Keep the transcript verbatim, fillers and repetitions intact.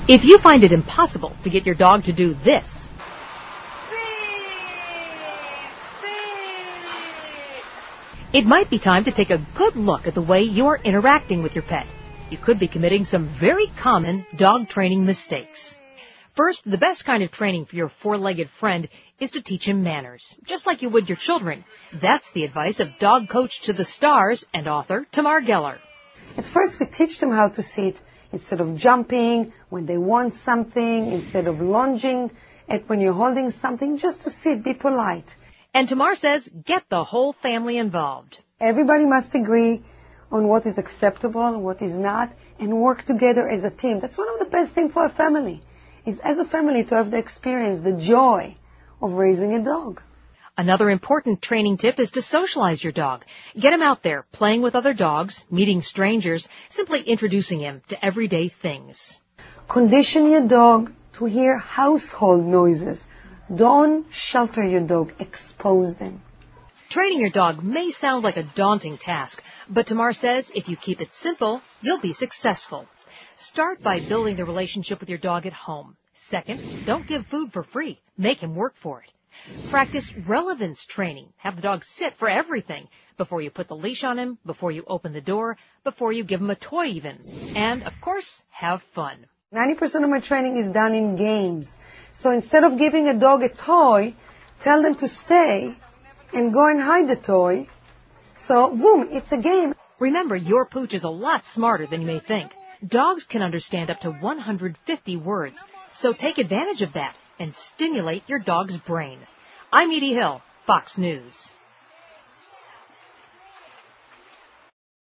If you find it impossible to get your dog to do this, it might be time to take a good look at the way you are interacting with your pet. You could be committing some very common dog training mistakes. First, the best kind of training for your four-legged friend is to teach him manners, just like you would your children. That's the advice of dog coach to the stars and author Tamar Geller. At first, we teach them how to sit instead of jumping when they want something, instead of lunging at when you're holding something, just to sit, be polite. And Tamar says, get the whole family involved. Everybody must agree on what is acceptable and what is not, and work together as a team. That's one of the best things for a family, is as a family to have the experience, the joy of raising a dog. Another important training tip is to socialize your dog. Get him out there, playing with other dogs, meeting strangers, simply introducing him to everyday things. Condition your dog to hear household noises. Don't shelter your dog, expose them. Training your dog may sound like a daunting task, but Tamar says if you keep it simple, you'll be successful. Start by building the relationship with your dog at home. Second, don't give food for free. Make him work for it. Practice relevance training. Have the dog sit for everything. Before you put the leash on him, before you open the door, before you give him a toy even. And, of course, have fun. ninety percent of my training is done in games. So instead of giving a dog a toy, tell them to stay and go and hide the toy. So, boom, it's a game. Remember, your pooch is a lot smarter than you may think. Dogs can understand up to one hundred fifty words, so take advantage of that and stimulate your dog's brain. I'm Edie Hill, Fox News.